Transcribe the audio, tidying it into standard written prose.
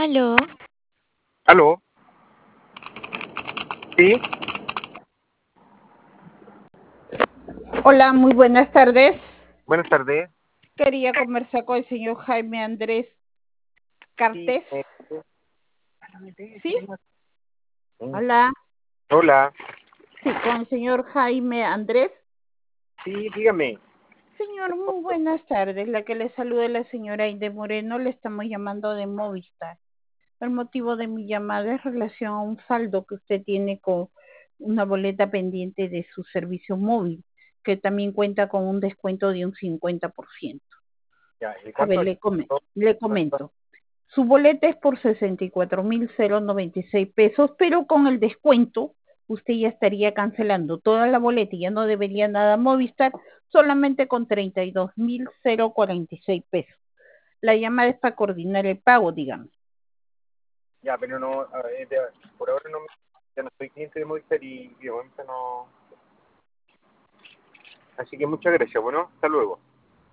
Aló, ¿Aló? ¿Sí? Hola, muy buenas tardes. Buenas tardes. Quería conversar con el señor Jaime Andrés Sí, Cartés. ¿Sí? Hola. Hola. Sí, con el señor Jaime Andrés. Sí, dígame. Señor, muy buenas tardes. La que le saluda es la señora Aide Moreno. Le estamos llamando de Movistar. El motivo de mi llamada es relación a un saldo que usted tiene con una boleta pendiente de su servicio móvil, que también cuenta con un descuento de un 50%. Ya, ¿y A ver, cuánto es? le comento. Su boleta es por 64.096 pesos, pero con el descuento usted ya estaría cancelando toda la boleta y ya no debería nada Movistar, solamente con 32.046 pesos. La llamada es para coordinar el pago, digamos. Ya, pero no, por ahora no, ya no soy cliente de Movistar y de momento no. Así que muchas gracias. Bueno, hasta luego.